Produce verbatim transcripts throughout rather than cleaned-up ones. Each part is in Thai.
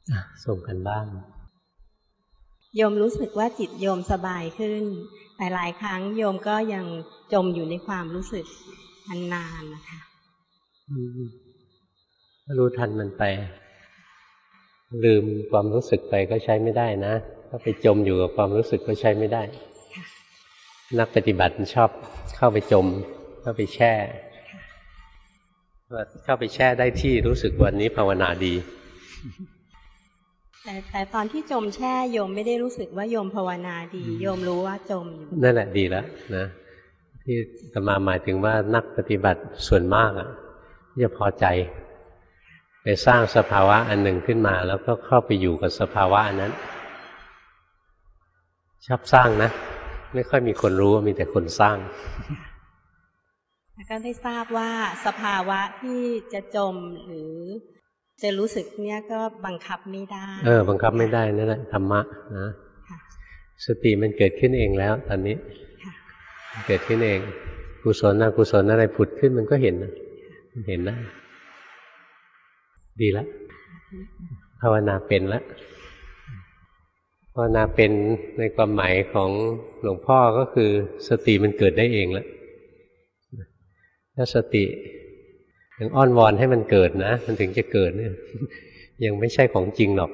ส่งกันบ้างโยมรู้สึกว่าจิตโยมสบายขึ้นแต่หลายครั้งโยมก็ยังจมอยู่ในความรู้สึกนานๆนะคะรู้ทันมันไปลืมความรู้สึกไปก็ใช้ไม่ได้นะถ้าไปจมอยู่กับความรู้สึกก็ใช้ไม่ได้นักปฏิบัติชอบเข้าไปจมเข้าไปแช่เข้าไปแช่ได้ที่รู้สึกวันนี้ภาวนาดีแต่แต่ตอนที่จมแช่โยมไม่ได้รู้สึกว่าโยมภาวนาดีโยมรู้ว่าจมอยู่นั่นแหละดีแล้วนะที่อาตมาหมายถึงว่านักปฏิบัติส่วนมากอ่ะจะพอใจไปสร้างสภาวะอันหนึ่งขึ้นมาแล้วก็เข้าไปอยู่กับสภาวะอันนั้นชอบสร้างนะไม่ค่อยมีคนรู้มีแต่คนสร้างแล้วก็ได้ทราบว่าสภาวะที่จะจมหรือจะรู้สึกเนี้ยก็บังคับไม่ได้เออบังคับไม่ได้นั่นแหละธรรมะนะสติมันเกิดขึ้นเองแล้วตอนนี้เกิดขึ้นเองกุศลอกุศลอะไรผุดขึ้นมันก็เห็นนะมันเห็นได้ดีแล้วภาวนาเป็นแล้วภาวนาเป็นในความหมายของหลวงพ่อก็คือสติมันเกิดได้เองแล้วถ้าสติยังอ้อนวอนให้มันเกิดนะมันถึงจะเกิดเนี่ยยังไม่ใช่ของจริงหรอก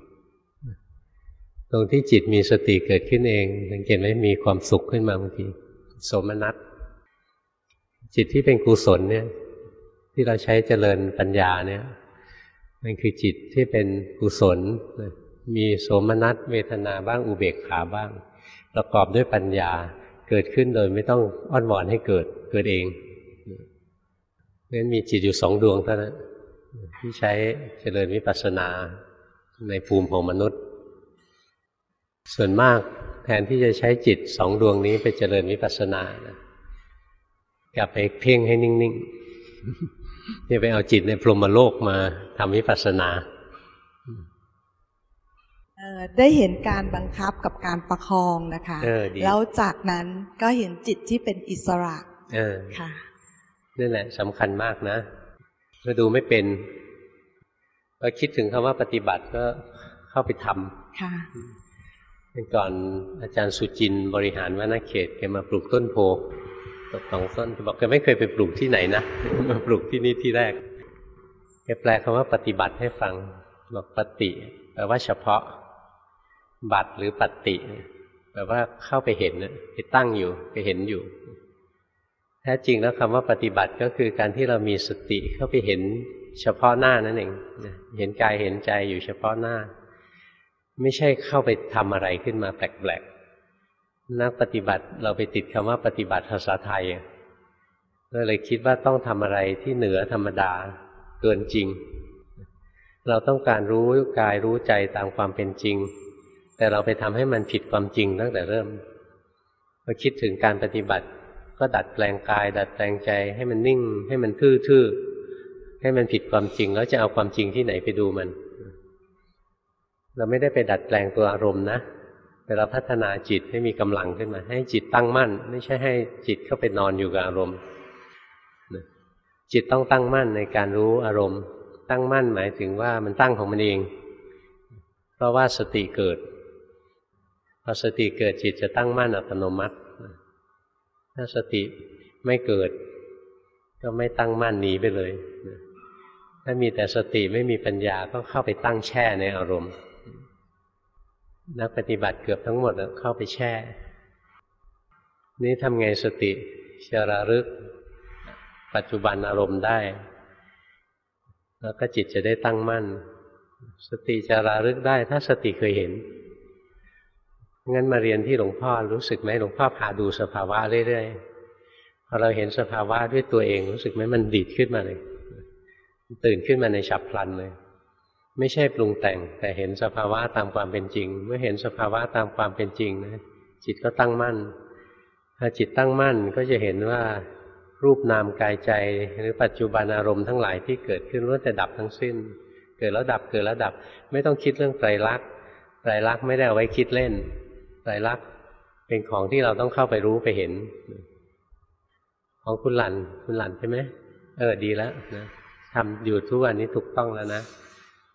ตรงที่จิตมีสติเกิดขึ้นเองสังเกตไหมมีความสุขขึ้นมาบางทีโสมนัสจิตที่เป็นกุศลเนี่ยที่เราใช้เจริญปัญญาเนี่ยมันคือจิตที่เป็นกุศลมีโสมนัสเวทนาบ้างอุเบกขาบ้างประกอบด้วยปัญญาเกิดขึ้นโดยไม่ต้องอ้อนวอนให้เกิดเกิดเองงั้นมีจิตอยู่สองดวงเท่านั้นที่ใช้เจริญวิปัสสนาในภูมิของมนุษย์ส่วนมากแทนที่จะใช้จิตสองดวงนี้ไปเจริญวิปัสสนานะกลับไปเพ่งให้นิ่งๆจะไปเอาจิตในพรหมโลกมาทำวิปัสสนาได้เห็นการบังคับกับการประคองนะคะแล้วจากนั้นก็เห็นจิตที่เป็นอิสระค่ะนั่นแหละสำคัญมากนะถ้าดูไม่เป็นพอคิดถึงคำว่าปฏิบัติก็เข้าไปทำค่ะเป็นก่อนอาจารย์สุจินต์บริหารวณเขตแกมาปลูกต้นโพตกสองต้นบอกแกไม่เคยไปปลูกที่ไหนนะมาปลูกที่นี่ที่แรกแกแปลคำว่าปฏิบัติให้ฟังบอกปฏิแปลว่าเฉพาะบัติหรือปฏิแปลว่าเข้าไปเห็นไปตั้งอยู่ไปเห็นอยู่แท้จริงแล้วคำว่าปฏิบัติก็คือการที่เรามีสติเข้าไปเห็นเฉพาะหน้านั่นเองเห็นกายเห็นใจอยู่เฉพาะหน้าไม่ใช่เข้าไปทำอะไรขึ้นมาแปลกๆนักปฏิบัติเราไปติดคำว่าปฏิบัติภาษาไทยก็เลยคิดว่าต้องทำอะไรที่เหนือธรรมดาเกินจริงเราต้องการรู้กายรู้ใจตามความเป็นจริงแต่เราไปทำให้มันผิดความจริงตั้งแต่เริ่มพอคิดถึงการปฏิบัติก็ดัดแปลงกายดัดแปลงใจให้มันนิ่งให้มันทื่อๆให้มันผิดความจริงแล้วจะเอาความจริงที่ไหนไปดูมันเราไม่ได้ไปดัดแปลงตัวอารมณ์นะแต่เราพัฒนาจิตให้มีกำลังขึ้นมาให้จิตตั้งมั่นไม่ใช่ให้จิตเข้าไปนอนอยู่กับอารมณ์จิตต้องตั้งมั่นในการรู้อารมณ์ตั้งมั่นหมายถึงว่ามันตั้งของมันเองเพราะว่าสติเกิดพอสติเกิดจิตจะตั้งมั่นอัตโนมัติถ้าสติไม่เกิดก็ไม่ตั้งมั่นหนีไปเลยถ้ามีแต่สติไม่มีปัญญาก็เข้าไปตั้งแช่ในอารมณ์นักปฏิบัติเกือบทั้งหมดเข้าไปแช่นี่ทำไงสติจะระลึกปัจจุบันอารมณ์ได้แล้วก็จิตจะได้ตั้งมั่นสติจะระลึกได้ถ้าสติเคยเห็นงั้นมาเรียนที่หลวงพ่อรู้สึกไหมหลวงพ่อพาดูสภาวะเรื่อยๆพอเราเห็นสภาวะด้วยตัวเองรู้สึกไหมมันดีดขึ้นมาเลยตื่นขึ้นมาในฉับพลันเลยไม่ใช่ปรุงแต่งแต่เห็นสภาวะตามความเป็นจริงเมื่อเห็นสภาวะตามความเป็นจริงนะจิตก็ตั้งมั่นถ้าจิตตั้งมั่นก็จะเห็นว่ารูปนามกายใจหรือปัจจุบันอารมณ์ทั้งหลายที่เกิดขึ้นล้วนแต่ดับทั้งสิ้นเกิดแล้วดับเกิดแล้วดับไม่ต้องคิดเรื่องไตรลักษณ์ไตรลักษณ์ไม่ได้เอาไว้คิดเล่นไตรลักษณ์เป็นของที่เราต้องเข้าไปรู้ไปเห็นของคุณหลันคุณหลันใช่ไหมเออดีแล้วนะทำอยู่ทุกวันนี้ถูกต้องแล้วนะ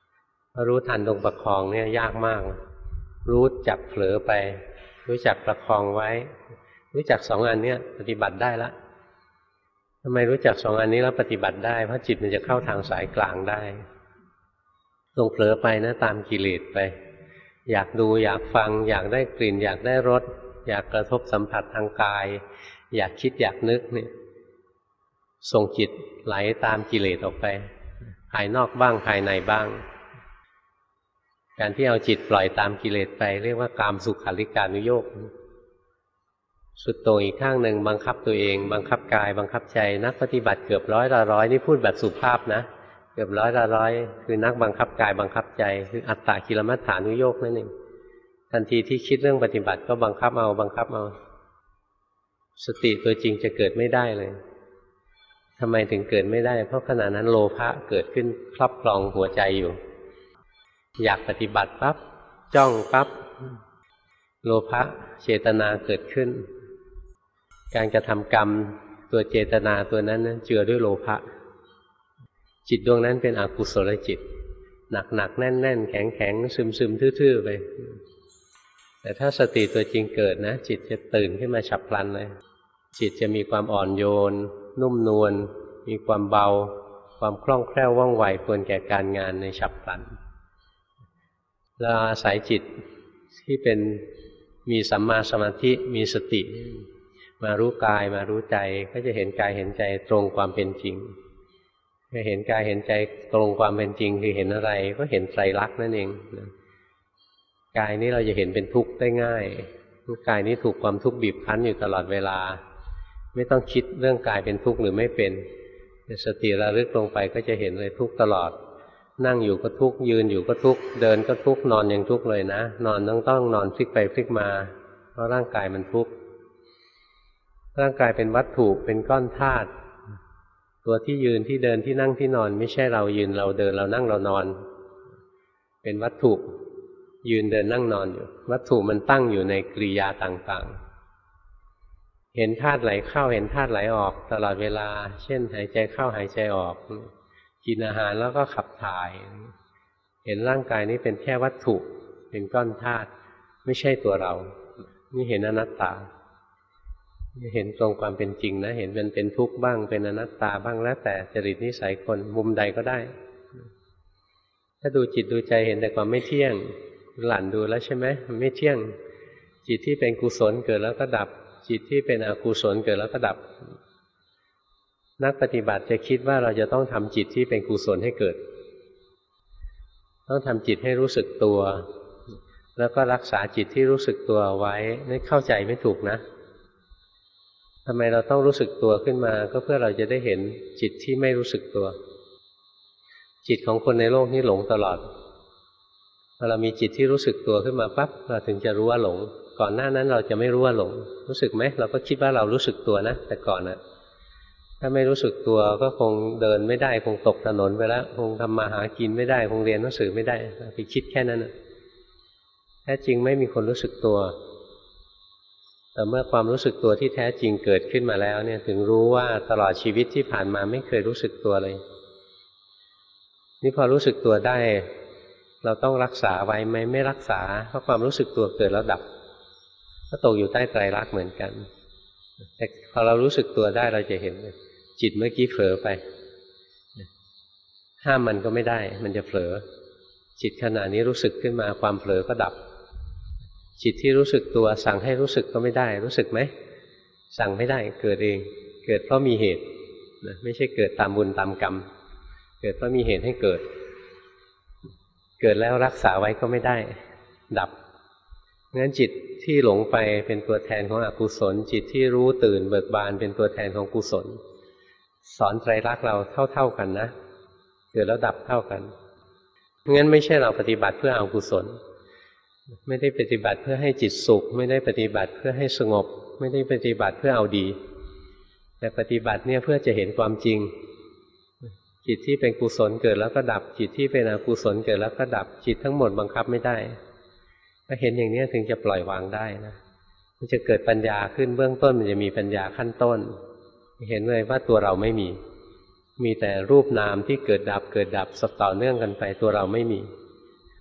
รู้ทันตรงประคองเนี่ยยากมากรู้จักเผลอไปรู้จักประคองไว้รู้จักสองอันเนี้ยปฏิบัติได้ละทำไมรู้จักสองอันนี้แล้วปฏิบัติได้เพราะจิตมันจะเข้าทางสายกลางได้ตรงเผลอไปนะตามกิเลสไปอยากดูอยากฟังอยากได้กลิ่นอยากได้รสอยากกระทบสัมผัสทางกายอยากคิดอยากนึกเนี่ยส่งจิตไหลตามกิเลสออกไปภายนอกบ้างภายในบ้างการที่เอาจิตปล่อยตามกิเลสไปเรียกว่ากามสุขาริการุโยคสุดโต่งอีกข้างหนึ่งบังคับตัวเองบังคับกายบังคับใจนักปฏิบัติเกือบร้อยละร้อยนี่พูดแบบสุภาพนะเกือบร้อยละร้อยคือนักบังคับกายบังคับใจคืออัตตกิลมัฏฐานุโยคนั่นเองทันทีที่คิดเรื่องปฏิบัติก็บังคับเอาบังคับเอาสติตัวจริงจะเกิดไม่ได้เลยทำไมถึงเกิดไม่ได้เพราะขณะนั้นโลภะเกิดขึ้นครอบครองหัวใจอยู่อยากปฏิบัติปั๊บจ้องปั๊บโลภะเจตนาเกิดขึ้นการกระทำกรรมตัวเจตนาตัวนั้นเจือด้วยโลภะจิตดวงนั้นเป็นอกุศลจิตหนักๆแน่นๆแข็งๆซึมๆทื่อๆไปแต่ถ้าสติตัวจริงเกิดนะจิตจะตื่นขึ้นมาฉับพลันเลยจิตจะมีความอ่อนโยนนุ่มนวลมีความเบาความคล่องแคล่วว่องไวควรแก่การงานในฉับพลันแล้วอาศัยจิตที่เป็นมีสัมมาสมาธิมีสติมารู้กายมารู้ใจก็จะเห็นกายเห็นใจตรงความเป็นจริงเมื่อเห็นกายเห็นใจตรงความเป็นจริงคือเห็นอะไรก็เห็นไตรลักษณ์นั่นเองกายนี้เราจะเห็นเป็นทุกข์ได้ง่ายกายนี้ถูกความทุกข์บีบคั้นอยู่ตลอดเวลาไม่ต้องคิดเรื่องกายเป็นทุกข์หรือไม่เป็นสติระลึกลงไปก็จะเห็นเลยทุกข์ตลอดนั่งอยู่ก็ทุกข์ยืนอยู่ก็ทุกข์เดินก็ทุกข์นอนยังทุกข์เลยนะนอนต้องต้องนอนพลิกไปพลิกมาเพราะร่างกายมันทุกข์ร่างกายเป็นวัตถุเป็นก้อนธาตุตัวที่ยืนที่เดินที่นั่งที่นอนไม่ใช่เรายืนเราเดินเรานั่งเรานอนเป็นวัตถุยืนเดินนั่งนอนอยู่วัตถุมันตั้งอยู่ในกริยาต่างๆเห็นธาตุไหลเข้าเห็นธาตุไหลออกตลอดเวลาเช่นหายใจเข้าหายใจออกกินอาหารแล้วก็ขับถ่ายเห็นร่างกายนี้เป็นแค่วัตถุเป็นก้อนธาตุไม่ใช่ตัวเรานี่เห็นอนัตตาเห็นตรงความเป็นจริงนะเห็นมันเป็นทุกข์บ้างเป็นอนัตตาบ้างแล้วแต่จริตนิสัยคนมุมใดก็ได้ถ้าดูจิตดูใจเห็นแต่ความไม่เที่ยงหลั่นดูแล้วใช่ไหมมันไม่เที่ยงจิตที่เป็นกุศลเกิดแล้วก็ดับจิตที่เป็นอกุศลเกิดแล้วก็ดับนักปฏิบัติจะคิดว่าเราจะต้องทำจิตที่เป็นกุศลให้เกิดต้องทำจิตให้รู้สึกตัวแล้วก็รักษาจิตที่รู้สึกตัวไว้นั่นเข้าใจไม่ถูกนะทำไมเราต้องรู้สึกตัวขึ้นมาก็เพื่อเราจะได้เห็นจิตที่ไม่รู้สึกตัวจิตของคนในโลกนี้หลงตลอดพอเรามีจิตที่รู้สึกตัวขึ้นมาปั๊บเราถึงจะรู้ว่าหลงก่อนหน้านั้นเราจะไม่รู้ว่าหลงรู้สึกไหมเราก็คิดว่าเรารู้สึกตัวนะแต่ก่อนนะถ้าไม่รู้สึกตัวก็คงเดินไม่ได้คงตกถนนไปแล้วคงทำมาหากินไม่ได้คงเรียนหนังสือไม่ได้ไปคิดแค่นั้นนะแท้จริงไม่มีคนรู้สึกตัวแต่เมื่อความรู้สึกตัวที่แท้จริงเกิดขึ้นมาแล้วเนี่ยถึงรู้ว่าตลอดชีวิตที่ผ่านมาไม่เคยรู้สึกตัวเลยนี่พอรู้สึกตัวได้เราต้องรักษาไว้ไหมไม่รักษาเพราะความรู้สึกตัวเกิดแล้วดับก็ตกอยู่ใต้ไตรลักษณ์เหมือนกันแต่พอเรารู้สึกตัวได้เราจะเห็นจิตเมื่อกี้เผลอไปห้ามมันก็ไม่ได้มันจะเผลอจิตขณะนี้รู้สึกขึ้นมาความเผลอก็ดับจิตที่รู้สึกตัวสั่งให้รู้สึกก็ไม่ได้รู้สึกไหมสั่งไม่ได้เกิดเองเกิดเพราะมีเหตุนะไม่ใช่เกิดตามบุญตามกรรมเกิดเพราะมีเหตุให้เกิดเกิดแล้วรักษาไว้ก็ไม่ได้ดับงั้นจิตที่หลงไปเป็นตัวแทนของอกุศลจิตที่รู้ตื่นเบิกบานเป็นตัวแทนของกุศลสอนไตรลักษณ์เราเท่าๆกันนะเกิดแล้วดับเท่ากันงั้นไม่ใช่เราปฏิบัติเพื่อเอากุศลไม่ได้ปฏิบัติเพื่อให้จิตสุขไม่ได้ปฏิบัติเพื่อให้สงบไม่ได้ปฏิบัติเพื่อเอาดีแต่ปฏิบัติเนี่ยเพื่อจะเห็นความจริงจิตที่เป็นกุศลเกิดแล้วก็ดับจิตที่เป็นอกุศลเกิดแล้วก็ดับจิตทั้งหมดบังคับไม่ได้ถ้าเห็นอย่างนี้ถึงจะปล่อยวางได้นะมันจะเกิดปัญญาขึ้นเบื้องต้นมันจะมีปัญญาขั้นต้นเห็นเลยว่าตัวเราไม่มีมีแต่รูปนามที่เกิดดับเกิดดับต่อเนื่องกันไปตัวเราไม่มี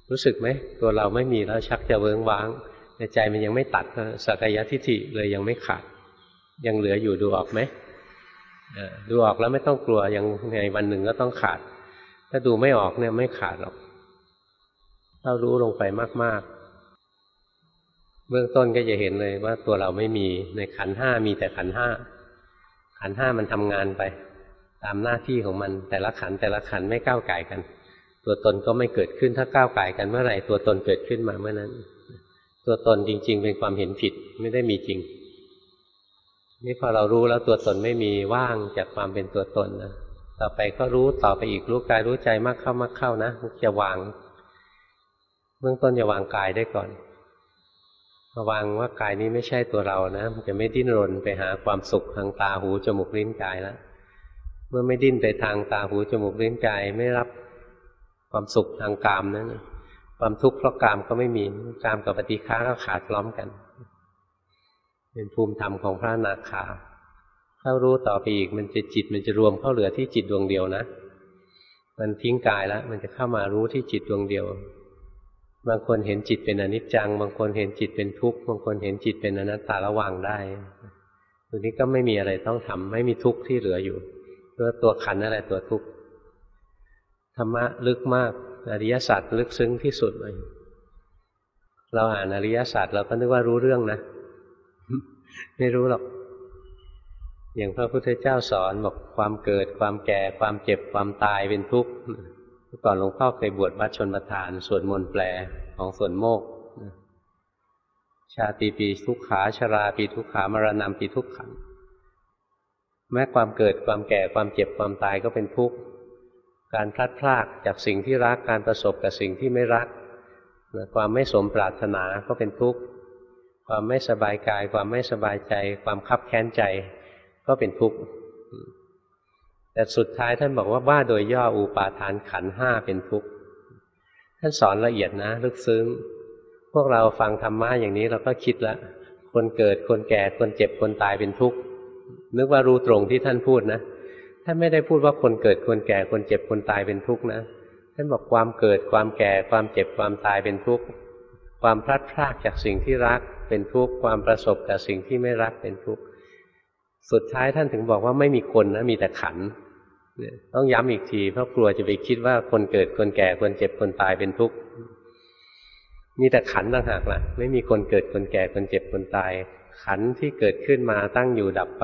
รู้สึกไหมตัวเราไม่มีแล้วชักจะเวิ้งว้างแต่ใจมันยังไม่ตัดสักกายทิฏฐิเลยยังไม่ขาดยังเหลืออยู่ดูออกไหมดูออกแล้วไม่ต้องกลัวยังไงวันหนึ่งก็ต้องขาดถ้าดูไม่ออกเนี่ยไม่ขาดหรอกเรารู้ลงไปมากๆเบื้องต้นก็จะเห็นเลยว่าตัวเราไม่มีในขันธ์ห้ามีแต่ขันธ์ห้าขันธ์ห้ามันทำงานไปตามหน้าที่ของมันแต่ละขันธ์แต่ละขันธ์ไม่ก้าวไก่กันตัวตนก็ไม่เกิดขึ้นถ้าก้าวไก่กันเมื่อไหร่ตัวตนเกิดขึ้นมาเมื่อนั้นตัวตนจริงๆเป็นความเห็นผิดไม่ได้มีจริงนี่พอเรารู้แล้วตัวตนไม่มีว่างจากความเป็นตัวตนนะต่อไปก็รู้ต่อไปอีกรู้กายรู้ใจมากเข้ามากเข้านะจะวางเบื้องต้นจะวางกายได้ก่อนวางว่ากายนี้ไม่ใช่ตัวเรานะมันจะไม่ดิ้นรนไปหาความสุขทางตาหูจมูกลิ้นกายแล้วเมื่อไม่ดิ้นไปทางตาหูจมูกลิ้นกายไม่รับความสุขทางกามนั้นความทุกข์เพราะกามก็ไม่มีกามกับปฏิฆะก็ขาดพร้อมกันเป็นภูมิธรรมของพระอนาคาถ้ารู้ต่อไปอีกมันจะจิตมันจะรวมเข้าเหลือที่จิตดวงเดียวนะมันทิ้งกายแล้วมันจะเข้ามารู้ที่จิตดวงเดียวบางคนเห็นจิตเป็นอนิจจังบางคนเห็นจิตเป็นทุกข์บางคนเห็นจิตเป็นอนัตตาระวางได้ตัวนี้ก็ไม่มีอะไรต้องทำไม่มีทุกข์ที่เหลืออยู่ตัวตัวขันธ์อะไรตัวทุกข์ธรรมะลึกมากอริยสัจลึกซึ้งที่สุดเลยเราอ่านอริยสัจเราก็นึกว่ารู้เรื่องนะไม่รู้หรอกอย่างพระพุทธเจ้าสอนบอกความเกิดความแก่ความเจ็บความตายเป็นทุกข์เมื่อก่อนหลวงพ่อเคยบวชวัดชนประทานสวดมนต์แปลของสวนโมกข์ชาติปีทุกขาชราปีทุกขามรณะปีทุกขังแม้ความเกิดความแก่ความเจ็บความตายก็เป็นทุกข์การพลัดพรากจากสิ่งที่รักการประสบกับสิ่งที่ไม่รักความไม่สมปรารถนาก็เป็นทุกข์ความไม่สบายกายความไม่สบายใจความคับแค้นใจก็เป็นทุกข์แต่สุดท้ายท่านบอกว่าว่าโดยย่ออุปาทานขันธ์ห้าเป็นทุกข์ท่านสอนละเอียดนะลึกซึ้งพวกเราฟังธรรมะอย่างนี้เราก็คิดละคนเกิดคนแก่คนเจ็บคนตายเป็นทุกข์นึกว่ารู้ตรงที่ท่านพูดนะท่านไม่ได้พูดว่าคนเกิดคนแก่คนเจ็บคนตายเป็นทุกข์นะท่านบอกความเกิดความแก่ความเจ็บความตายเป็นทุกข์ความพลัดพรากจากสิ่งที่รักเป็นทุกข์ความประสบกับสิ่งที่ไม่รักเป็นทุกข์สุดท้ายท่านถึงบอกว่าไม่มีคนนะมีแต่ขันธ์ต้องย้ำอีกทีเพราะกลัวจะไปคิดว่าคนเกิดคนแก่คนเจ็บคนตายเป็นทุกข์มีแต่ขันธ์ต่างหากล่ะไม่มีคนเกิดคนแก่คนเจ็บคนตายขันธ์ที่เกิดขึ้นมาตั้งอยู่ดับไป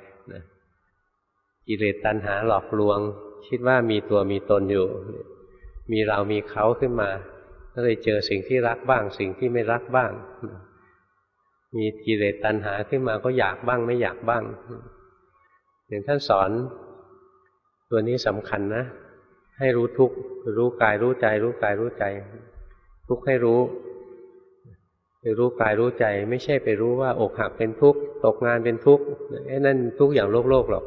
กิเลสตัณหาหลอกลวงคิดว่ามีตัวมีตนอยู่มีเรามีเขาขึ้นมาก็เลยเจอสิ่งที่รักบ้างสิ่งที่ไม่รักบ้างมีกิเลสตัณหาขึ้นมาก็อยากบ้างไม่อยากบ้างอย่างท่านสอนตัวนี้สำคัญนะให้รู้ทุกข์รู้กายรู้ใจรู้กายรู้ใจทุกข์ให้รู้ไปรู้กายรู้ใจไม่ใช่ไปรู้ว่าอกหักเป็นทุกข์ตกงานเป็นทุกข์ไอ้นั่นทุกข์อย่างโลกโลกหรอก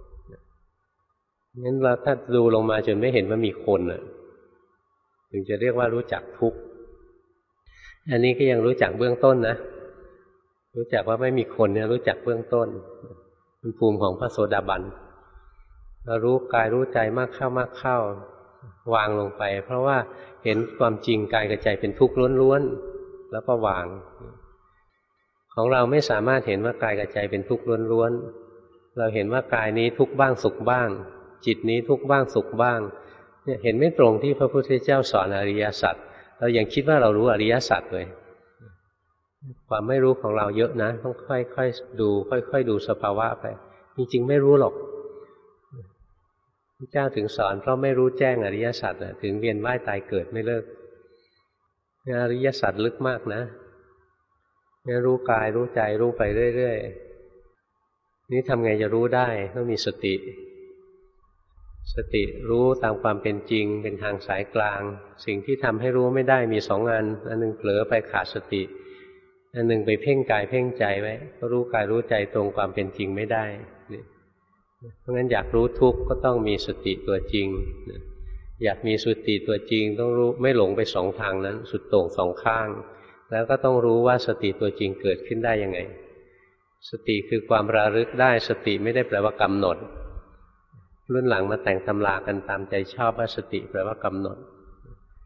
งั้นเราถ้าดูลงมาจนไม่เห็นว่ามีคนน่ะถึงจะเรียกว่ารู้จักทุกข์อันนี้ก็ยังรู้จักเบื้องต้นนะรู้จักว่าไม่มีคนเนี่ยรู้จักเบื้องต้นเป็นภูมิของพระโสดาบันเรารู้กายรู้ใจมากเข้ามากเข้าวางลงไปเพราะว่าเห็นความจริงกายกับใจเป็นทุกข์ล้วนๆแล้วก็วางของเราไม่สามารถเห็นว่ากายกับใจเป็นทุกข์ล้วนๆเราเห็นว่ากายนี้ทุกข์บ้างสุขบ้างจิตนี้ทุกข์บ้างสุขบ้างเนี่ยเห็นไม่ตรงที่พระพุทธเจ้าสอนอริยสัจเรายังคิดว่าเรารู้อริยสัจเลยความไม่รู้ของเราเยอะนะต้องค่อยๆดูค่อยๆดูสภาวะไปจริงๆไม่รู้หรอกพระเจ้าถึงสอนเพราะไม่รู้แจ้งอริยสัจถึงเวียนว่ายตายเกิดไม่เลิกอริยสัจลึกมากนะเนี่ยรู้กายรู้ใจรู้ไปเรื่อยๆนี่ทำไงจะรู้ได้ต้องมีสติสติรู้ตามความเป็นจริงเป็นทางสายกลางสิ่งที่ทำให้รู้ไม่ได้มีสองอันอันหนึ่งเผลอไปขาดสติอันหนึ่งไปเพ่งกายเพ่งใจไว้ก็รู้กายรู้ใจตรงความเป็นจริงไม่ได้เพราะงั้นอยากรู้ทุกข์ก็ต้องมีสติตัวจริงอยากมีสติตัวจริงต้องรู้ไม่หลงไปสองทางนั้นสุดโต่งสองข้างแล้วก็ต้องรู้ว่าสติตัวจริงเกิดขึ้นได้ยังไงสติคือความระลึกได้สติไม่ได้แปลว่ากำหนดรุ่นหลังมาแต่งตำรากันตามใจชอบว่าสติแปลว่ากำหนด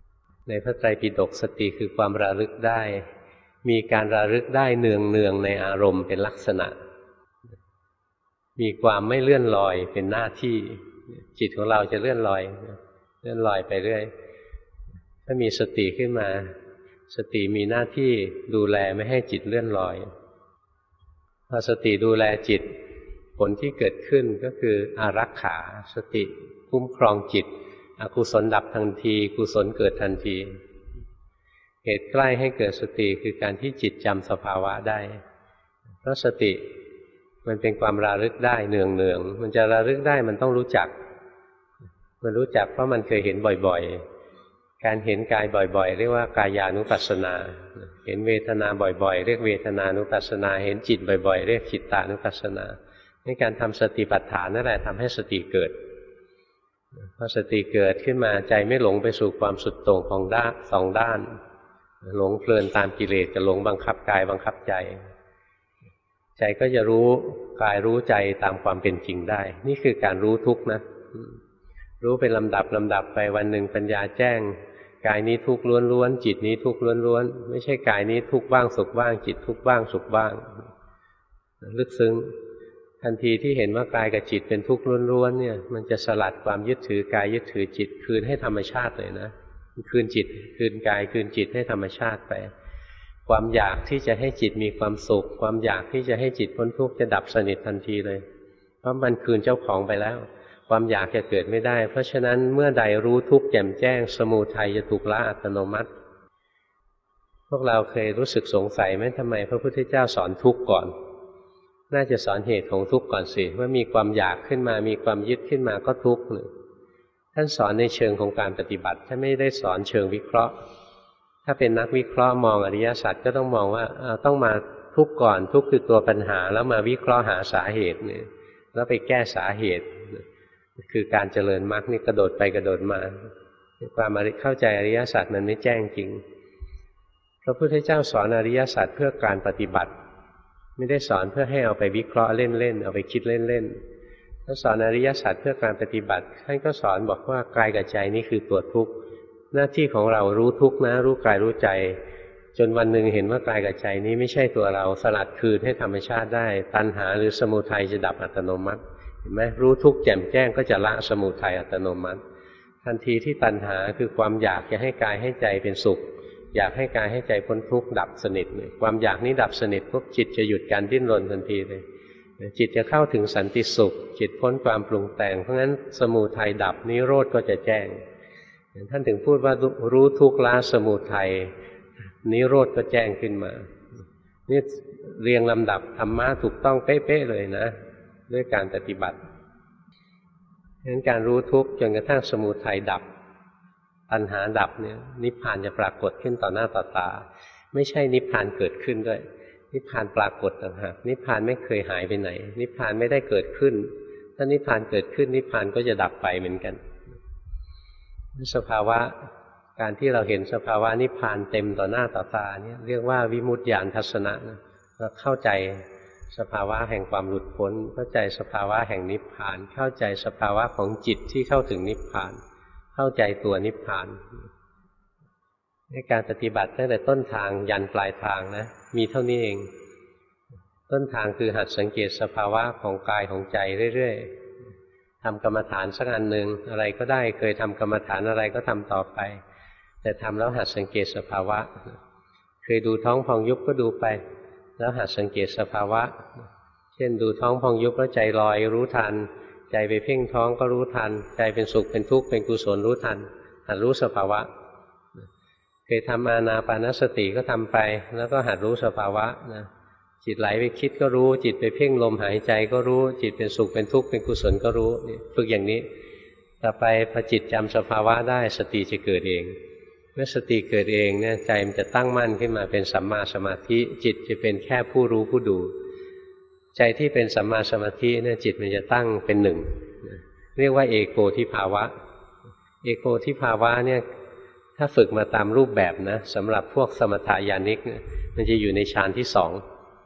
ในพระไตรปิฎกสติคือความระลึกได้มีการระลึกได้เนืองเนืองในอารมณ์เป็นลักษณะมีความไม่เลื่อนลอยเป็นหน้าที่จิตของเราจะเลื่อนลอยเลื่อนลอยไปเรื่อยถ้ามีสติขึ้นมาสติมีหน้าที่ดูแลไม่ให้จิตเลื่อนลอยพอสติดูแลจิตผลที่เกิดขึ้นก็คืออารักขาสติคุ้มครองจิตอกุศลดับทันทีกุศลเกิดทันทีเหตุใกล้ให้เกิดสติคือการที่จิตจำสภาวะได้เพราะสติมันเป็นความระลึกได้เนืองเนืองมันจะระลึกได้มันต้องรู้จักมันรู้จักเพราะมันเคยเห็นบ่อยๆการเห็นกายบ่อยๆเรียกว่ากายานุปัสสนาเห็นเวทนาบ่อยๆเรียกเวทนานุปัสสนาเห็นจิตบ่อยๆเรียกจิตตานุปัสสนาในการทำสติปัฏฐานนั่นแหละทำให้สติเกิดพอสติเกิดขึ้นมาใจไม่หลงไปสู่ความสุดโต่งของด้านสองด้านหลงเพลินตามกิเลสกับหลงบังคับกายบังคับใจใจก็จะรู้กายรู้ใจตามความเป็นจริงได้นี่คือการรู้ทุกข์นะรู้เป็นลำดับลำดับไปวันหนึ่งปัญญาแจ้งกายนี้ทุกข์ล้วนๆจิตนี้ทุกข์ล้วนๆไม่ใช่กายนี้ทุกข์บ้างสุขบ้างจิตทุกข์บ้างสุขบ้างลึกซึ้งทันทีที่เห็นว่ากายกับจิตเป็นทุกข์ล้วนๆเนี่ยมันจะสลัดความยึดถือกายยึดถือจิตคืนให้ธรรมชาติเลยนะคืนจิตคืนกายคืนจิตให้ธรรมชาติไปความอยากที่จะให้จิตมีความสุขความอยากที่จะให้จิตพ้นทุกข์จะดับสนิททันทีเลยเพราะมันคืนเจ้าของไปแล้วความอยากจะเกิดไม่ได้เพราะฉะนั้นเมื่อใดรู้ทุกข์แจ่มแจ้งสมุทัยจะถูกละอัตโนมัติพวกเราเคยรู้สึกสงสัยไหมทำไมพระพุทธเจ้าสอนทุกข์ก่อนน่าจะสอนเหตุของทุกข์ก่อนสิว่ามีความอยากขึ้นมามีความยึดขึ้นมาก็ทุกข์เลยท่านสอนในเชิงของการปฏิบัติท่านไม่ได้สอนเชิงวิเคราะห์ถ้าเป็นนักวิเคราะห์มองอริยสัจก็ต้องมองว่าต้องมาทุกข์ก่อนทุกข์คือตัวปัญหาแล้วมาวิเคราะห์หาสาเหตุเนี่ยแล้วไปแก้สาเหตุคือการเจริญมรรคนี่กระโดดไปกระโดดมาความเข้าใจอริยสัจมันไม่แจ้งจริงพระพุทธเจ้าสอนอริยสัจเพื่อการปฏิบัติไม่ได้สอนเพื่อให้เอาไปวิเคราะห์เล่นๆเอาไปคิดเล่นๆถ้าสอนอริยสัจเพื่อการปฏิบัติท่านก็สอนบอกว่ากายกับใจนี่คือตัวทุกข์หน้าที่ของเรารู้ทุกข์นะรู้กายรู้ใจจนวันหนึ่งเห็นว่ากายกับใจนี้ไม่ใช่ตัวเราสลัดคืนให้ธรรมชาติได้ตัณหาหรือสมุทัยจะดับอัตโนมัติเห็นไหมรู้ทุกข์แจ่มแจ้งก็จะละสมุทัยอัตโนมัติทันทีที่ตัณหาคือความอยากจะให้กายให้ใจเป็นสุขอยากให้กายให้ใจพ้นทุกข์ดับสนิทเลยความอยากนี้ดับสนิทพวกจิตจะหยุดการดิ้นรนทันทีเลยจิตจะเข้าถึงสันติสุขจิตพ้นความปรุงแต่งเพราะงั้นสมุทัยดับนิโรธก็จะแจ้งท่านถึงพูดว่ารู้ทุกข์ละสมุทัยนิโรธก็แจ้งขึ้นมานี่เรียงลำดับธรรมะถูกต้องเป๊ะๆเลยนะด้วยการปฏิบัติฉะนั้นการรู้ทุกข์จนกระทั่งสมุทัยดับตัณหาดับเนี่ยนิพพานจะปรากฏขึ้นต่อหน้าต่อตาไม่ใช่นิพพานเกิดขึ้นด้วยนิพพานปรากฏต่างหากนิพพานไม่เคยหายไปไหนนิพพานไม่ได้เกิดขึ้นถ้านิพพานเกิดขึ้นนิพพานก็จะดับไปเหมือนกันสภาวะการที่เราเห็นสภาวะนิพพานเต็มต่อหน้าต่อตาเนี่ยเรียกว่าวิมุตติญาณทัศนะนะเราเข้าใจสภาวะแห่งความหลุดพ้นเข้าใจสภาวะแห่งนิพพานเข้าใจสภาวะของจิตที่เข้าถึงนิพพานเข้าใจตัวนิพพานในการปฏิบัติตั้งแต่ต้นทางยันปลายทางนะมีเท่านี้เองต้นทางคือหัดสังเกตสภาวะของกายของใจเรื่อยๆทำกรรมฐานสักอันหนึ่งอะไรก็ได้เคยทำกรรมฐานอะไรก็ทำต่อไปแต่ทำแล้วหัดสังเกตสภาวะเคยดูท้องพองยุบก็ดูไปแล้วหัดสังเกตสภาวะเช่นดูท้องพองยุบแล้วใจลอยรู้ทันใจไปเพ่งท้องก็รู้ทันใจเป็นสุขเป็นทุกข์เป็นกุศลรู้ทันหัดรู้สภาวะเคยทำอานาปานสติก็ทำไปแล้วก็หัดรู้สภาวะนะจิตไหลไปคิดก็รู้จิตไปเพ่งลมหายใจก็รู้จิตเป็นสุขเป็นทุกข์เป็นกุศลก็รู้ฝึกอย่างนี้ต่อไปพอจิตจำสภาวะได้สติจะเกิดเองเมื่อสติเกิดเองเนี่ยใจมันจะตั้งมั่นขึ้นมาเป็นสัมมาสมาธิจิตจะเป็นแค่ผู้รู้ผู้ดูใจที่เป็นสัมมาสมาธิเนี่ยจิตมันจะตั้งเป็นหนึ่งเรียกว่าเอโกทิภาวะเอโกทิภาวะเนี่ยถ้าฝึกมาตามรูปแบบนะสำหรับพวกสมถญาณิกมันจะอยู่ในฌานที่สอง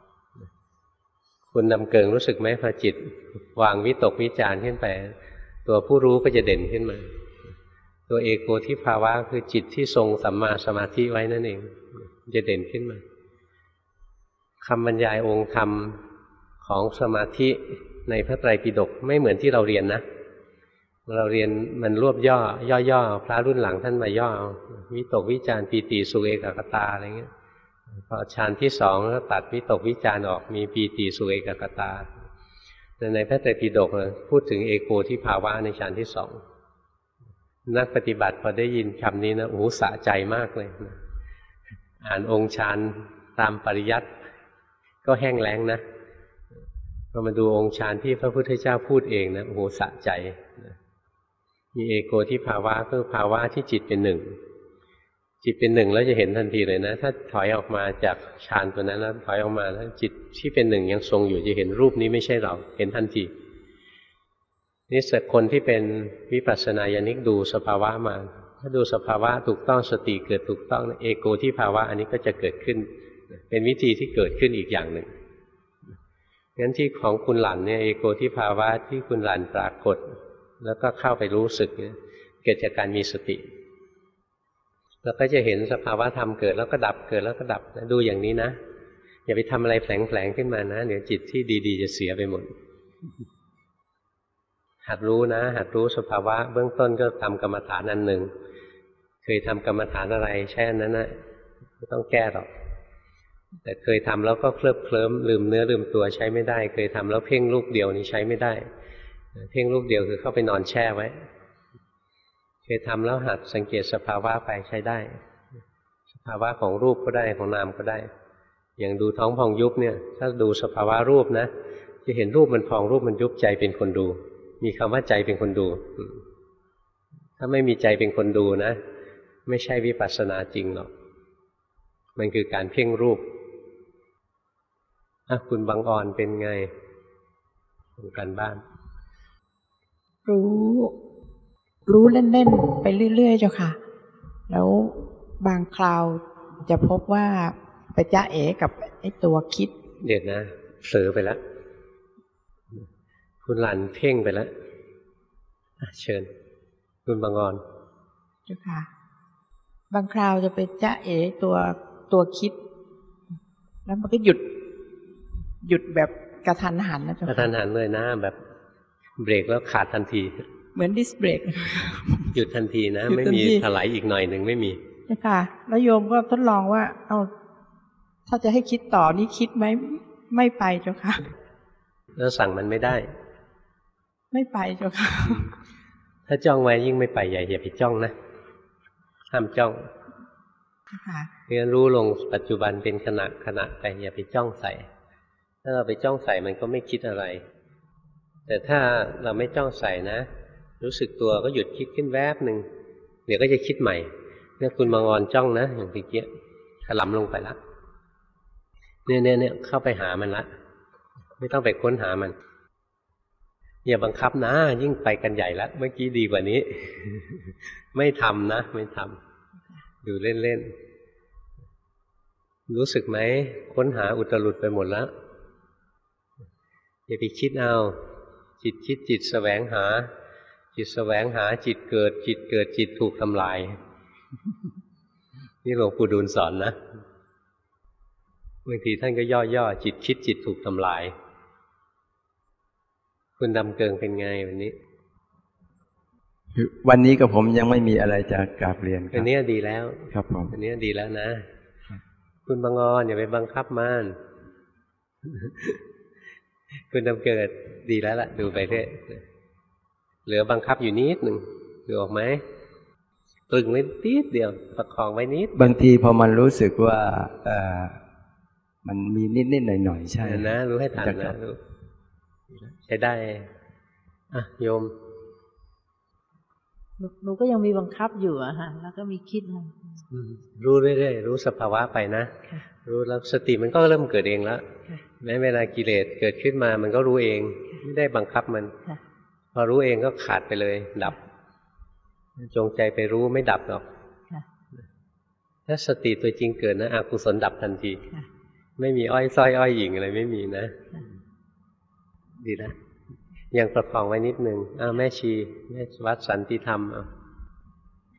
คุณนำเกิงรู้สึกไหมพอจิตวางวิตกวิจารขึ้นไปตัวผู้รู้ก็จะเด่นขึ้นมาตัวเอโกทิภาวะคือจิตที่ทรงสัมมาสมาธิไว้นั่นเองจะเด่นขึ้นมาคำบรรยายองค์ธรรมของสมาธิในพระไตรปิฎกไม่เหมือนที่เราเรียนนะเราเรียนมันรวบย่อย่อๆพระรุ่นหลังท่านมาย่อวิตกวิจารปีติสุขเอกคตาอะไรเงี้ยพอฌานที่สองก็ตัดวิตกวิจารออกมีปีติสุขเอกคตาแต่ในพระไตรปิฎกพูดถึงเอโกทิภาวะในฌานที่สองนักปฏิบัติพอได้ยินคำนี้นะโอ้โหสะใจมากเลยนะอ่านองค์ฌานตามปริยัติก็แห้งแล้งนะพอมาดูองค์ฌานที่พระพุทธเจ้าพูดเองนะโอ้โหสะใจนะมีเอโกทิภาวะคือภาวะที่จิตเป็นหนึ่งจิตเป็นหนึ่งแล้วจะเห็นทันทีเลยนะถ้าถอยออกมาจากฌานตัวนั้นแล้วถอยออกมาแล้วจิตที่เป็นหนึ่งยังทรงอยู่จะเห็นรูปนี้ไม่ใช่เราเห็นทันทีนี่สักคนที่เป็นวิปัสสนาญาณิกดูสภาวะมาถ้าดูสภาวะถูกต้องสติเกิดถูกต้องเอโกทิภาวะอันนี้ก็จะเกิดขึ้นเป็นวิธีที่เกิดขึ้นอีกอย่างหนึ่งงั้นที่ของคุณหลั่นเนี่ยเอโกทิภาวะที่คุณหลั่นปรากฏแล้วก็เข้าไปรู้สึกเนี่ยเกิดจากการมีสติแล้วก็จะเห็นสภาวะธรรมเกิดแล้วก็ดับเกิดแล้วก็ดับดูอย่างนี้นะอย่าไปทำอะไรแผลงๆขึ้นมานะเดี๋ยวจิตที่ดีๆจะเสียไปหมดหัดรู้นะหัดรู้สภาวะเบื้องต้นก็ทำกรรมฐานอันหนึ่งเคยทำกรรมฐานอะไรใช่อันนั้นนะไม่ต้องแก้หรอกแต่เคยทำแล้วก็เคลิบเคลิ้มลืมเนื้อลืมตัวใช้ไม่ได้เคยทำแล้วเพ่งลูกเดียวนี้ใช้ไม่ได้เพ่งลูกเดียวคือเข้าไปนอนแช่ไว้เคยทำแล้วหัดสังเกตสภาวะไปใช้ได้สภาวะของรูปก็ได้ของนามก็ได้อย่างดูท้องพองยุบเนี่ยถ้าดูสภาวะรูปนะจะเห็นรูปมันพองรูปมันยุบใจเป็นคนดูมีคำว่าใจเป็นคนดูถ้าไม่มีใจเป็นคนดูนะไม่ใช่วิปัสสนาจริงหรอกมันคือการเพ่งรูปอ่ะคุณบางอ่อนเป็นไงทำการบ้านรู้รู้เล่นๆไปเรื่อยๆเจ้าค่ะแล้วบางคราวจะพบว่าไปจ้าเอ๋กับไอ้ตัวคิดเดี๋ยวนะเผลอไปแล้วคุณหลั่นเพ่งไปแล้วเชิญคุณบางอ่อนเจ้าค่ะบางคราวจะไปจ้าเอ๋ตัวตัวคิดแล้วมันก็หยุดหยุดแบบกระทันหันนะเจ้าค่ะกระทันหันเลยนะแบบเบรกแล้วขาดทันทีเหมือนดิสเบรกหยุดทันทีนะไม่มีถลายอีกหน่อยหนึ่งไม่มีใช่ค่ะแล้วโยมก็ทดลองว่าเอาถ้าจะให้คิดต่อนี่คิดไหมไม่ไปเจ้าค่ะแล้วสั่งมันไม่ได้ไม่ไปเจ้าค่ะถ้าจ้องไว้ยิ่งไม่ไปอย่าอย่าไปจ้องนะห้ามจ้องเรียนรู้ลงปัจจุบันเป็นขณะขณะไปอย่าไปจ้องใส่ถ้าเราไปจ้องใส่มันก็ไม่คิดอะไรแต่ถ้าเราไม่จ้องใส่นะรู้สึกตัวก็หยุดคิดขึ้นแวบหนึ่งเดี๋ยวก็จะคิดใหม่เนี่ยคุณมางอนจ้องนะอย่างตะเกียบถลำลงไปละเนี่ยเนี่ยเนี่ยเข้าไปหามันละไม่ต้องไปค้นหามันอย่าบังคับนะยิ่งไปกันใหญ่ละเมื่อกี้ดีกว่านี้ไม่ทำนะไม่ทำดูเล่นๆรู้สึกไหมค้นหาอุตรุดไปหมดแล้วอย่าไปคิดเอาจิตคิดจิตแสวงหาจิตแสวงหาจิตเกิดจิตเกิดจิตถูกทำลายนี่หลวงปู่ดูลสอนนะบางทีท่านก็ย่อๆจิตคิดจิตถูกทำลายคุณดำเกิงเป็นไงวันนี้วันนี้กับผมยังไม่มีอะไรจะกราบเรียนครับวันนี้ดีแล้วครับผมวันนี้ดีแล้วนะคุณบางออนอย่าไปบังคับมันคุณดำเกิดดีแล้วล่ะดูไปเรื่อยเหลือบังคับอยู่นิดหนึ่งดูออกไหมตรึงไว้นิดเดียวประคองไว้นิดบางทีพอมันรู้สึกว่าเออมันมีนิดนิดหน่อยหน่อยใช่นะรู้ให้ทันนะรู้ใช้ได้อ่ะโยมหนูก็ยังมีบังคับอยู่อะฮะแล้วก็มีคิดนะรู้เรื่อยๆรู้สภาวะไปนะรู้แล้วสติมันก็เริ่มเกิดเองแล้วแม้เวลากิเลสเกิดขึ้นมามันก็รู้เองไม่ได้บังคับมันพอรู้เองก็ขาดไปเลยดับจงใจไปรู้ไม่ดับหรอกถ้าสติตัวจริงเกิดนะอกุศลดับทันทีไม่มีอ้อยส้อยอ้อยหญิงอะไรไม่มีนะดีแล้วยังประคองไว้นิดนึงอ้าวแม่ชีแม่วัดสันติธรรมเอา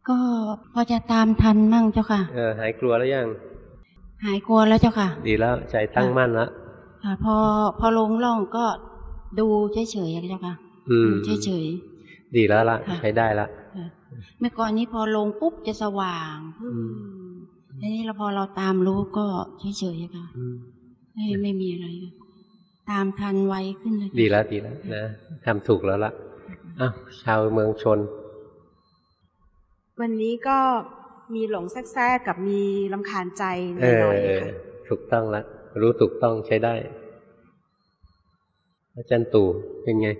ก็พอจะตามทันมั่งเจ้าค่ะเออหายกลัวแล้วยังหายกลัวแล้วเจ้าค่ะดีแล้วใจตั้งมั่นแล้วค่ะพอพอลงล่องก็ดูเฉยๆเจ้าค่ะดูเฉยๆดีแล้วล่ะใช้ได้ละเมื่อก่อนนี้พอลงปุ๊บจะสว่างทีนี้เราพอเราตามรู้ก็เฉยๆค่ะไม่ไม่มีอะไรตามทันไวขึ้นเลยดีแล้วดีแล้วนะทำถูกแล้วล่ะอ้าวชาวเมืองชนวันนี้ก็มีหลงแทรกกับมีรำคาญใจน้อยๆค่ะถูกต้องแล้วรู้ถูกต้องใช้ได้อาจารย์ตู่เป็นไง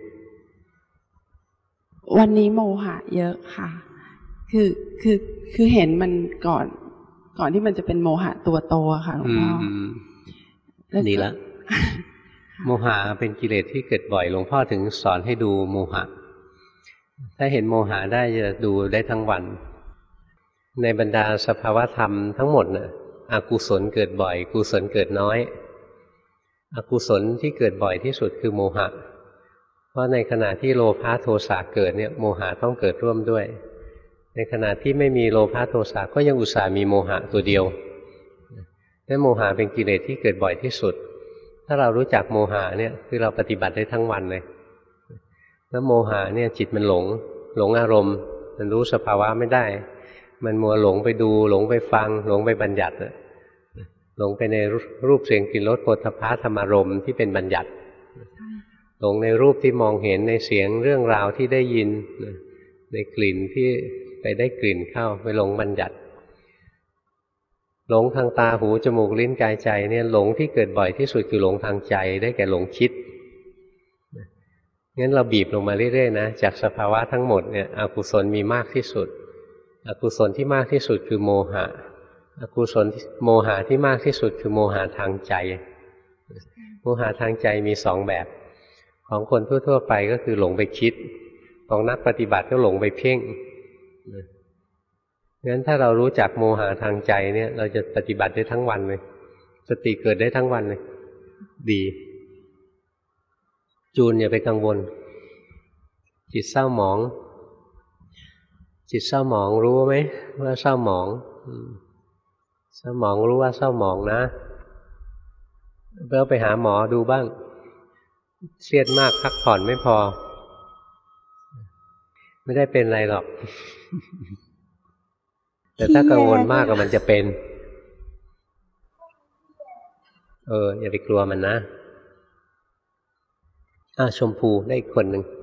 วันนี้โมหะเยอะค่ะคือคือคือเห็นมันก่อนก่อนที่มันจะเป็นโมหะตัวโตค่ะหลวงพ่อดีละโมหะเป็นกิเลสที่เกิดบ่อยหลวงพ่อถึงสอนให้ดูโมหะถ้าเห็นโมหะได้จะดูได้ทั้งวันในบรรดาสภาวธรรมทั้งหมดน่ะอกุศลเกิดบ่อยกุศลเกิดน้อยอกุศลที่เกิดบ่อยที่สุดคือโมหะเพราะในขณะที่โลภะโทสะเกิดเนี่ยโมหะต้องเกิดร่วมด้วยในขณะที่ไม่มีโลภะโทสะก็ยังอุตส่าห์มีโมหะตัวเดียวนั่นโมหะเป็นกิเลสที่เกิดบ่อยที่สุดถ้าเรารู้จักโมหะเนี่ยคือเราปฏิบัติได้ทั้งวันเลยแล้วโมหะเนี่ยจิตมันหลงหลงอารมณ์มันรู้สภาวะไม่ได้มันมัวหลงไปดูหลงไปฟังหลงไปบัญญัติหลงไปในรูปเสียงกลิ่นรสโผฏฐัพพะธรรมารมณ์ที่เป็นบัญญัติหลงในรูปที่มองเห็นในเสียงเรื่องราวที่ได้ยินในกลิ่นที่ไปได้กลิ่นเข้าไปหลงบัญญัติหลงทางตาหูจมูกลิ้นกายใจเนี่ยหลงที่เกิดบ่อยที่สุดคือหลงทางใจได้แก่หลงคิดงั้นเราบีบลงมาเรื่อยๆนะจากสภาวะทั้งหมดเนี่ยอกุศลมีมากที่สุดอกุศลที่มากที่สุดคือโมหะอกุศลโมหะที่มากที่สุดคือโมหะทางใจโมหะทางใจมีสองแบบของคนทั่วๆไปก็คือหลงไปคิดของนักปฏิบัติก็หลงไปเพ่งงั้นถ้าเรารู้จักโมหะทางใจเนี่ยเราจะปฏิบัติได้ทั้งวันเลยสติเกิดได้ทั้งวันเลยดีจูนอย่าไปกังวลจิตเศร้าหมองจิตเศร้าหมองรู้ไหมว่าเศร้าหมองเศร้าหมองรู้ว่าเศร้าหมองนะเพื่อไปหาหมอดูบ้างเครียดมากพักผ่อนไม่พอไม่ได้เป็นอะไรหรอกแต่ถ้ากังวลมากก็มันจะเป็นเอออย่าไปกลัวมันนะอ่ะชมพูได้อีกคนหนึ่ง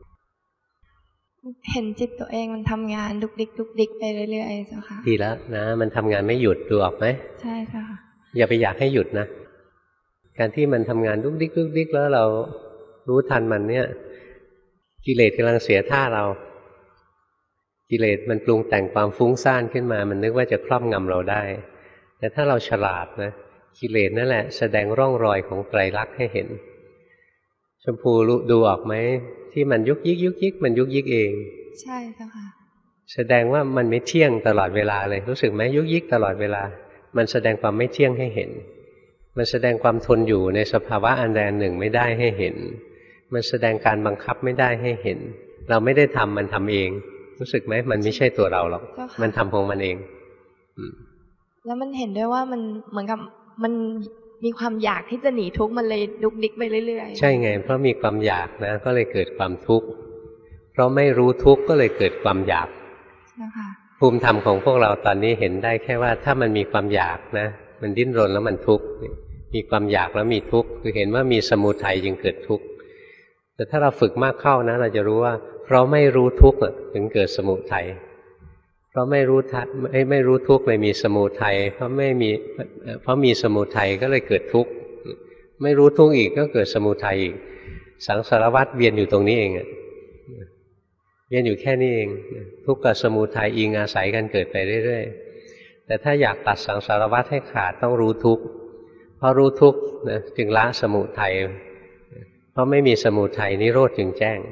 เห็นจิตตัวเองมันทำงานดุกดิกดุกดิกไปเรื่อยๆเจ้าค่ะดีแล้วนะมันทำงานไม่หยุดดูออกไหมใช่ค่ะอย่าไปอยากให้หยุดนะการที่มันทำงานดุกดิกดุกดิกแล้วเรารู้ทันมันเนี่ยกิเลสกำลังเสียท่าเรากิเลสมันปรุงแต่งความฟุ้งซ่านขึ้นมามันนึกว่าจะครอบงำเราได้แต่ถ้าเราฉลาดนะกิเลสนั่นแหละแสดงร่องรอยของไตรลักษณ์ให้เห็นชมพูดูออกไหมที่มันยุกยิกยุกยิกมันยุกยิกเองใช่เจ้าค่ะแสดงว่ามันไม่เที่ยงตลอดเวลาเลยรู้สึกไหมยุกยิกตลอดเวลามันแสดงความไม่เที่ยงให้เห็นมันแสดงความทนอยู่ในสภาวะอันใดอันหนึ่งไม่ได้ให้เห็นมันแสดงการบังคับไม่ได้ให้เห็นเราไม่ได้ทำมันทำเองรู้สึกไหมมันไม่ใช่ตัวเราหรอกมันทำของมันเองแล้วมันเห็นด้วยว่ามันเหมือนกับมันมีความอยากที่จะหนีทุกข์มันเลยดุกดิกไปเรื่อยๆใช่ไงเพราะมีความอยากนะก็เลยเกิดความทุกข์เพราะไม่รู้ทุกข์ก็เลยเกิดความอยากภูมิธรรมของพวกเราตอนนี้เห็นได้แค่ว่าถ้ามันมีความอยากนะมันดิ้นรนแล้วมันทุกข์มีความอยากแล้วมีทุกข์คือเห็นว่ามีสมุทัยจึงเกิดทุกข์แต่ถ้าเราฝึกมากเข้านะเราจะรู้ว่าเพราะไม่รู้ทุกข์ถึงเกิดสมุทัยเพราะไม่รู้ทัศไม่ไม่รู้ทุกข์เลยมีสมุทัยเพราะไม่มีเพราะมีสมุทัยก็เลยเกิดทุกข์ไม่รู้ทุกข์อีกก็เกิดสมุทัยอีกสังสารวัฏเวียนอยู่ตรงนี้เองอ่ะเวียนอยู่แค่นี้เองทุกข์กับสมุทัยอิงอาศัยกันเกิดไปเรื่อยๆแต่ถ้าอยากตัดสังสารวัฏให้ขาดต้องรู้ทุกข์เพราะรู้ทุกข์นะจึงละสมุทัยเพราะไม่มีสมุทัยนิโรธจึงแจ้ง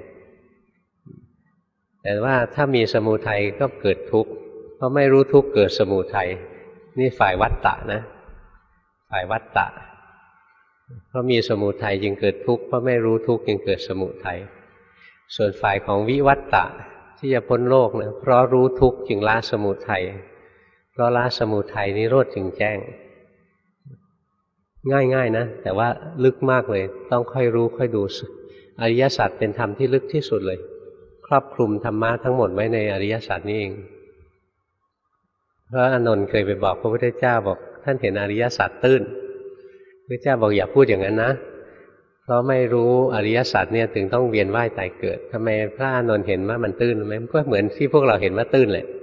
แต่ว่าถ้ามีสมุทัยก็เกิดทุกข์เพราะไม่รู้ทุกข์เกิดสมุทัยนี่ฝ่ายวัฏฏะนะฝ่ายวัฏฏะเพราะมีสมุทัยจึงเกิดทุกข์เพราะไม่รู้ทุกข์จึงเกิดสมุทัยส่วนฝ่ายของวิวัฏฏะที่จะพ้นโลกนะเพราะรู้ทุกข์จึงละสมุทัยเพราะละสมุทัยนิโรธจึงแจ้งง่ายๆนะแต่ว่าลึกมากเลยต้องค่อยรู้ค่อยดูอริยสัจเป็นธรรมที่ลึกที่สุดเลยครอบคลุมธรรมะทั้งหมดไว้ในอริยสัจนี่เองเพราะอานนท์เคยไปบอกพระพุทธเจ้าบอกท่านเห็นอริยสัจตื้นพระเจ้าบอกอย่าพูดอย่างนั้นนะเพราะไม่รู้อริยสัจเนี่ยถึงต้องเวียนว่ายตายเกิดทำไมพระอานนท์เห็นว่ามันตื้นไหมมันก็เหมือนที่พวกเราเห็นว่าตื้นแหละ